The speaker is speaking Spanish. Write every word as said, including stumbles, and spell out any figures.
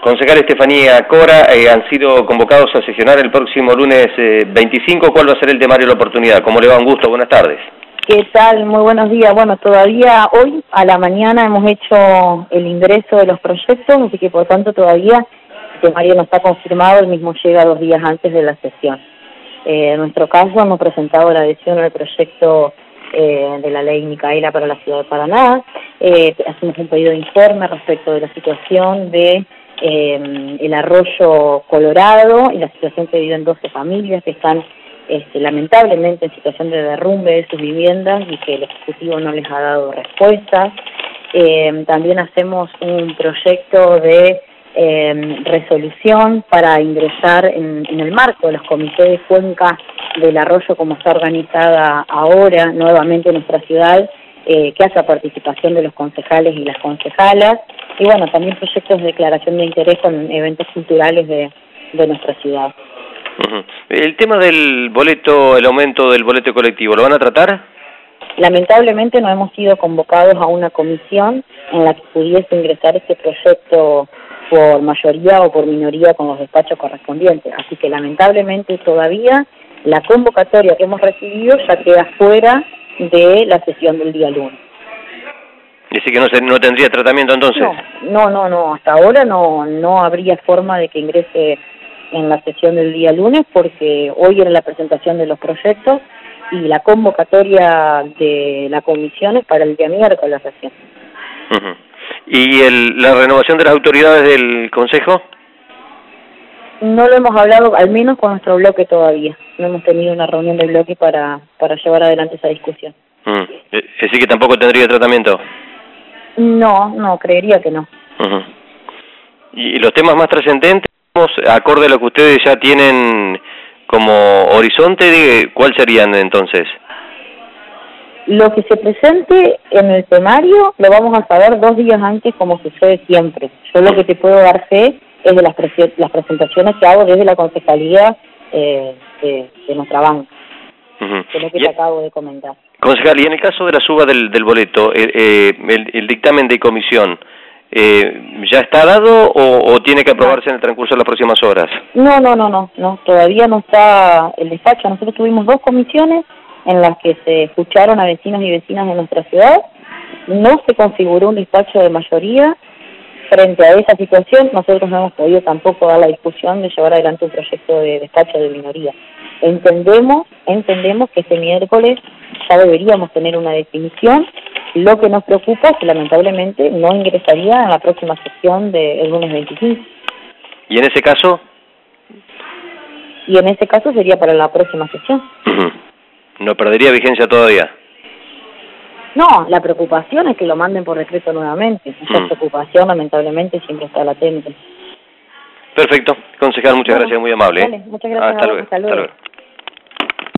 Concejal Estefanía Cora, eh, han sido convocados a sesionar el próximo lunes eh, veinticinco. ¿Cuál va a ser el temario de la oportunidad? ¿Cómo le va? Un gusto, buenas tardes. ¿Qué tal? Muy buenos días. Bueno, todavía hoy a la mañana hemos hecho el ingreso de los proyectos, así que por tanto todavía el temario no está confirmado, el mismo llega dos días antes de la sesión. Eh, en nuestro caso hemos presentado la adhesión al proyecto eh, de la ley Micaela para la ciudad de Paraná. Eh, hacemos un pedido de informe respecto de la situación de eh, el arroyo Colorado y la situación que viven doce familias que están Este, lamentablemente en situación de derrumbe de sus viviendas y que el Ejecutivo no les ha dado respuestas. Eh, también hacemos un proyecto de eh, resolución para ingresar en, en el marco de los comités de cuenca del arroyo como está organizada ahora nuevamente en nuestra ciudad, eh, que hace participación de los concejales y las concejalas, y bueno, también proyectos de declaración de interés con eventos culturales de, de nuestra ciudad. Uh-huh. El tema del boleto, el aumento del boleto colectivo, ¿lo van a tratar? Lamentablemente no hemos sido convocados a una comisión en la que pudiese ingresar este proyecto por mayoría o por minoría con los despachos correspondientes. Así que lamentablemente todavía la convocatoria que hemos recibido ya queda fuera de la sesión del día lunes. Dice que no, se, no tendría tratamiento entonces. No, no, no, no. Hasta ahora no, no habría forma de que ingrese en la sesión del día lunes, porque hoy era la presentación de los proyectos y la convocatoria de la comisión es para el día miércoles la sesión. Uh-huh. ¿Y el, la renovación de las autoridades del Consejo? No lo hemos hablado, al menos con nuestro bloque todavía. No hemos tenido una reunión del bloque para, para llevar adelante esa discusión. Uh-huh. ¿Es decir que tampoco tendría tratamiento? No, no, creería que no. Uh-huh. ¿Y los temas más trascendentes, acorde a lo que ustedes ya tienen como horizonte, cuál serían entonces? Lo que se presente en el temario lo vamos a saber dos días antes, como sucede siempre. Yo lo que te puedo dar fe es de las, pre las presentaciones que hago desde la concejalía eh, de, de nuestra banca, uh-huh. que es lo que te acabo de comentar. Concejal, y en el caso de la suba del, del boleto, eh, eh, el, el dictamen de comisión, Eh, ¿ya está dado o, o tiene que aprobarse en el transcurso de las próximas horas? No, no, no, no, no, todavía no está el despacho. Nosotros tuvimos dos comisiones en las que se escucharon a vecinos y vecinas de nuestra ciudad. No se configuró un despacho de mayoría. Frente a esa situación, nosotros no hemos podido tampoco dar la discusión de llevar adelante un proyecto de despacho de minoría. Entendemos, entendemos que este miércoles ya deberíamos tener una definición. Lo que nos preocupa es que lamentablemente no ingresaría en la próxima sesión del lunes veinticinco. ¿Y en ese caso? Y en ese caso sería para la próxima sesión. ¿No perdería vigencia todavía? No, la preocupación es que lo manden por decreto nuevamente. Esa mm. preocupación lamentablemente siempre está latente. Perfecto. Concejal, muchas bueno, gracias, muy amable. Vale, muchas gracias. Hasta luego. Hasta luego. Hasta luego.